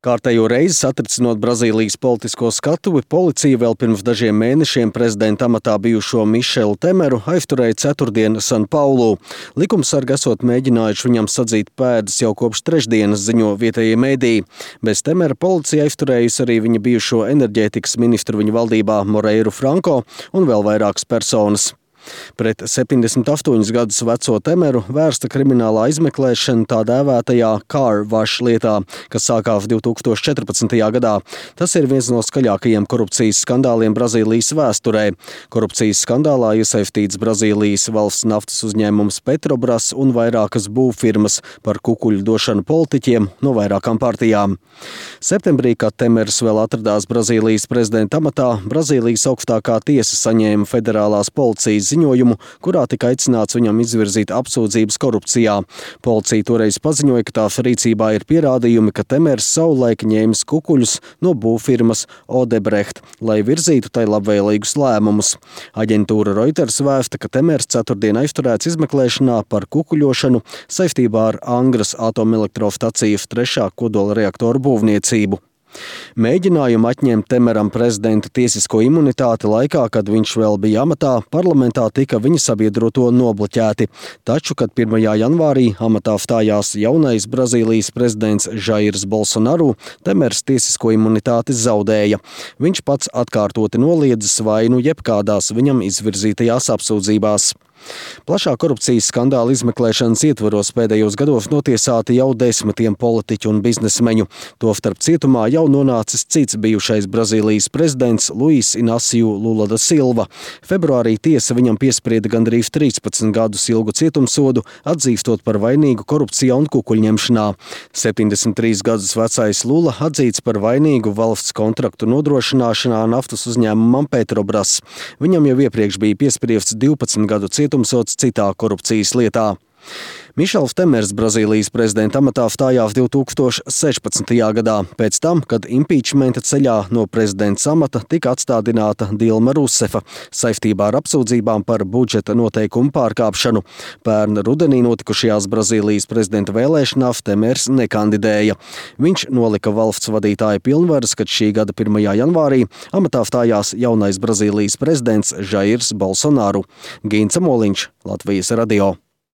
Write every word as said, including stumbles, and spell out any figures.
Kārtējo reizi satricinot Brazīlijas politisko skatuvi, policija vēl pirms dažiem mēnešiem prezidenta amatā bijušo Mišelu Temeru aizturēja ceturtdien San Paulu. Likumsargi esot mēģinājuši viņam sadzīt pēdas jau kopš trešdienas, ziņo vietējie mēdīji. Bez Temera policija aizturējusi arī viņa bijušo enerģētikas ministru viņa valdībā Moreiru Franko un vēl vairākas personas. Pret septiņdesmit astoņus gadus veco Temeru vērsta kriminālā izmeklēšana tā dēvētajā car wash lietā, kas sākās divtūkstoš četrpadsmitajā gadā. Tas ir viens no skaļākajiem korupcijas skandāliem Brazīlijas vēsturē. Korupcijas skandālā iesaistīts Brazīlijas valsts naftas uzņēmums Petrobras un vairākas būvfirmas par kukuļu došanu politiķiem no vairākām partijām. Septembrī, kad Temers vēl atradās Brazīlijas prezidenta amatā, Brazīlijas augstākā tiesa saņēma federālās policijas ziņojumu, kurā tika aicināts viņam izvirzīt apsūdzības korupcijā. Policija toreiz paziņoja, ka tās rīcībā ir pierādījumi, ka Temers savulaik ņēmis kukuļus no būvfirmas Odebrecht, lai virzītu tai labvēlīgus lēmumus. Aģentūra Reuters vēsta, ka Temers ceturtdien aizturēts izmeklēšanā par kukuļošanu saistībā ar Angras atomelektrostacijas trešā kodola reaktoru būvniecību. Mēģinājumu atņemt Temeram prezidenta tiesisko imunitāti laikā, kad viņš vēl bija amatā, parlamentā tika viņa sabiedroto nobloķēti. Taču, kad pirmajā janvārī amatā stājās jaunais Brazīlijas prezidents Jairs Bolsonaru, Temers tiesisko imunitāti zaudēja. Viņš pats atkārtoti noliedzis vainu jebkādās viņam izvirzītajās apsūdzībās. Plašā korupcijas skandāla izmeklēšanas ietvaros pēdējos gados notiesāti jau desmitiem politiķu un biznesmeņu. Tostarp cietumā jau nonācis cits bijušais Brazīlijas prezidents Luis Inácio Lula da Silva. Februārī tiesa viņam piesprieda gandrīz trīspadsmit gadus ilgu cietumsodu, atzīstot par vainīgu korupcijā un kukuļņemšanā. septiņdesmit trīs gadus vecais Lula atzīts par vainīgu valsts kontraktu nodrošināšanā naftas uzņēmumam Petrobras. Viņam jau iepriekš bija piespriests divpadsmit gadu cietumsods citā korupcijas lietā. Mišels Temers Brazīlijas prezidenta amatā stājās divtūkstoš sešpadsmitajā gadā, pēc tam, kad impeachmenta ceļā no prezidenta amata tika atstādināta Dilma Rusefa saistībā ar apsūdzībām par budžeta noteikumu pārkāpšanu. Pērn rudenī notikušajās Brazīlijas prezidenta vēlēšanās Temers nekandidēja. Viņš nolika valsts vadītāja pilnvaras, kad šī gada pirmajā janvārī amatā stājās jaunais Brazīlijas prezidents Jairs Bolsonaru. Gints Moliņš, Latvijas radio.